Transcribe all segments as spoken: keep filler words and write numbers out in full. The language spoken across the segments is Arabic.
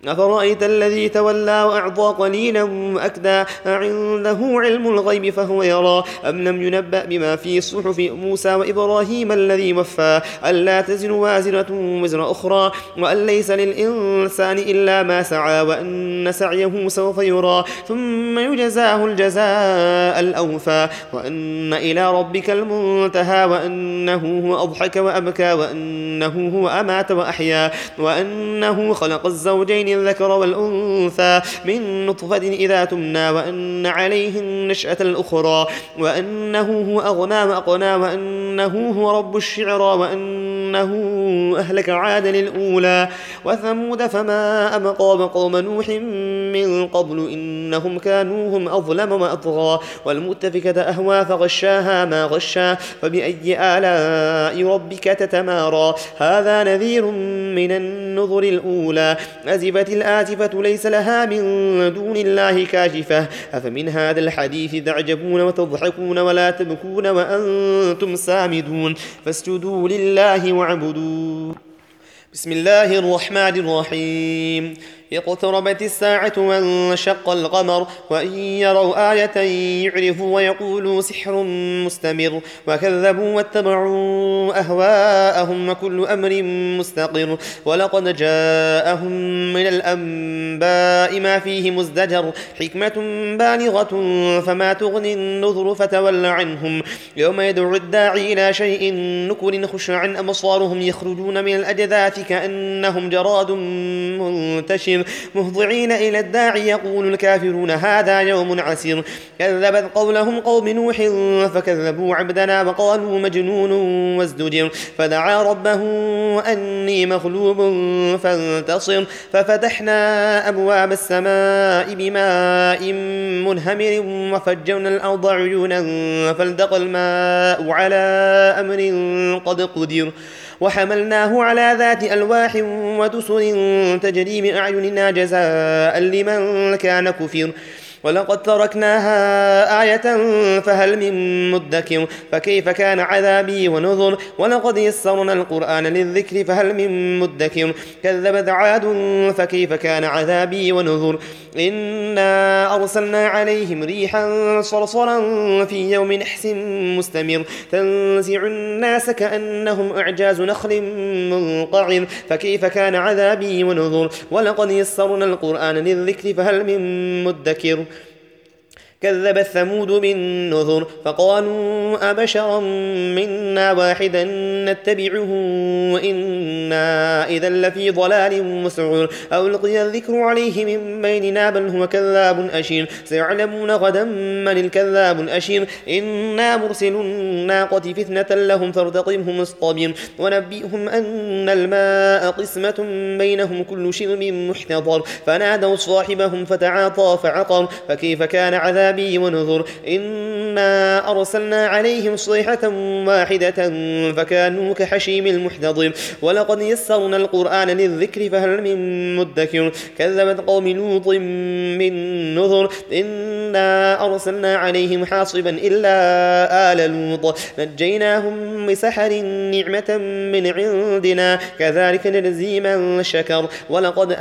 أفرأيت الذي تولى وأعطى قليلا وأكدى أعنده علم الغيب فهو يرى أم لم ينبأ بما في صحف موسى وإبراهيم الذي وفى ألا تزر وازرة وزر أخرى وأن ليس للإنسان إلا ما سعى وأن سعيه سوف يرى ثم يجزاه الجزاء الأوفى وأن إلى ربك المنتهى وأنه هو أضحك وأبكى وأنه هو أمات وأحيا وأنه خلق الزوجين الذكر والأنثى من نطفة إذا تمنى وأن عليه النشأة الأخرى وأنه هو أغنى وأقنى وأنه هو رب الشعرى وأنه أهلك عاد الأولى وثمود فما أبقى وقوم نوح من قبل إنهم كانوا هم أظلم وأطغى والمؤتفكة أهوى فغشاها ما غشا فبأي آلاء ربك تتمارى هذا نذير من النذر الأولى أزفت الآزفة ليس لها من دون الله كاشفة أفمن هذا الحديث تعجبون وتضحكون ولا تبكون وأنتم سامدون فاسجدوا لله واعبدوا بسم الله الرحمن الرحيم اقتربت الساعة وانشق القمر وإن يروا آية يعرفوا ويقولوا سحر مستمر وكذبوا واتبعوا أهواءهم وكل أمر مستقر ولقد جاءهم من الأنباء ما فيه مزدجر حكمة بالغة فما تغني النذر فتول عنهم يوم يدعو الداعي إلى شيء نكر خش عن أبصارهم يخرجون من الأجداث كأنهم جراد منتشر مهضعين إلى الداعي يقول الكافرون هذا يوم عسير كذبت قولهم قوم نوح فكذبوا عبدنا وقالوا مجنون وازدجر فدعا ربه أني مغلوب فانتصر ففتحنا أبواب السماء بماء منهمر وفجرنا الأرض عيونا فالتقى الماء على أمر قد قدر وحملناه على ذات ألواح ودسر تجري بأعيننا جزاء لمن كان كفر ولقد تركناها آية فهل من مدكر فكيف كان عذابي ونذر ولقد يسرنا القرآن للذكر فهل من مدكر كذبت عاد فكيف كان عذابي ونذر إنا أرسلنا عليهم ريحا صرصرا في يوم نحس مستمر تنزع الناس كأنهم أعجاز نخل منقعر فكيف كان عذابي ونذر ولقد يسرنا القرآن للذكر فهل من مدكر كذبت ثمود بالنذر فقالوا أبشرا منا واحدا نتبعه وإنا إذا لفي ضلال مسعور أو ألقي الذكر عليه من بيننا بل هو كذاب أشير سيعلمون غدا من الكذاب الأشير إنا مرسل الناقة فتنة لهم فارتقبهم اصطبر ونبئهم أن الماء قسمة بينهم كل شرب محتضر فنادوا صاحبهم فتعاطى فعقر فكيف كان عذاب ونذر إنا أرسلنا عليهم صيحة واحدة فكانوا كحشيم المحتضر ولقد يسرنا القرآن للذكر فهل من مدكر كذبت قوم لوط من نذر إنا أرسلنا عليهم حاصبا إلا آل لوط نجيناهم بسحر نعمة من عندنا كذلك نجزي من شكر ولقد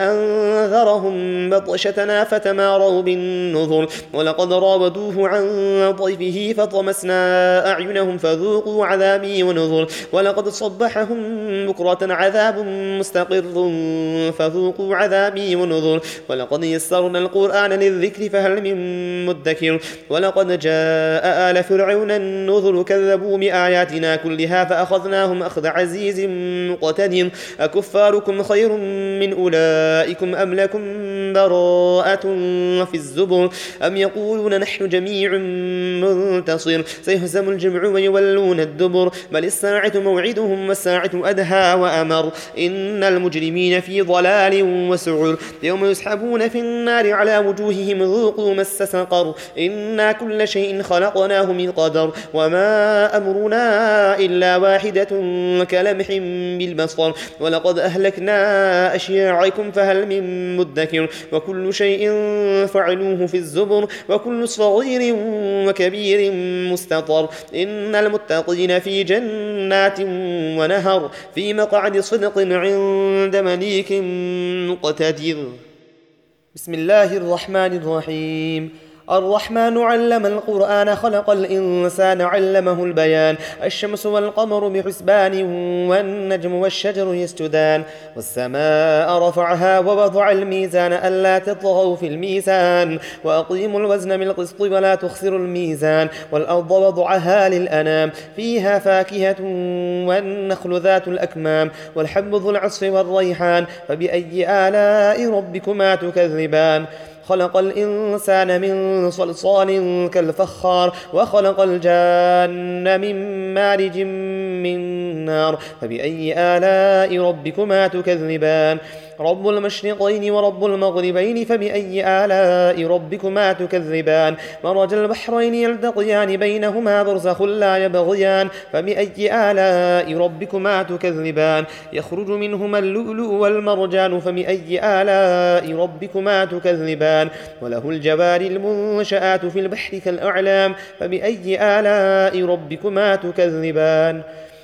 أنذرهم بطشتنا فتماروا بالنذر ولقد راودوه عن ضيفه فطمسنا أعينهم فذوقوا عذابي ونذر ولقد صبحهم بكرة عذاب مستقر فذوقوا عذابي ونذر ولقد يسرنا القرآن للذكر فهل من مدكر ولقد جاء آل فرعون النذر كذبوا بآياتنا كلها فأخذناهم أخذ عزيز مقتدر أكفاركم خير من أولئكم أم لكم براءة في الزبر أم يقولون نحن جميع منتصر سيهزم الجمع ويولون الدبر بل الساعة موعدهم والساعة أدهى وأمر إن المجرمين في ضلال وسعر يوم يسحبون في النار على وجوههم ذوقوا مس سقر إنا كل شيء خلقناه من قدر وما أمرنا إلا واحدة كلمح بالبصر ولقد أهلكنا أشياعكم فهل من مدكر وكل شيء فعلوه في الزبر وكل صغير وكبير مستطر إن المتقين في جنات ونهر في مقعد صدق عند مليك مقتدر. بسم الله الرحمن الرحيم. الرحمن علم القرآن خلق الإنسان علمه البيان. الشمس والقمر بحسبان والنجم والشجر يسجدان والسماء رفعها ووضع الميزان ألا تطغوا في الميزان وأقيموا الوزن بالقسط ولا تخسروا الميزان والأرض وضعها للأنام فيها فاكهة والنخل ذات الأكمام والحب ذو العصف والريحان فبأي آلاء ربكما تكذبان خلق الإنسان من صلصال كالفخار وخلق الجان من مارج من نار فبأي آلاء ربكما تكذبان رب المشرقين ورب المغربين فبأي آلاء ربكما تكذبان مرج البحرين يلتقيان بينهما برزخ لا يبغيان فبأي آلاء ربكما تكذبان يخرج منهما اللؤلؤ والمرجان فبأي آلاء ربكما تكذبان وله الجوار المنشآت في البحر كالأعلام فبأي آلاء ربكما تكذبان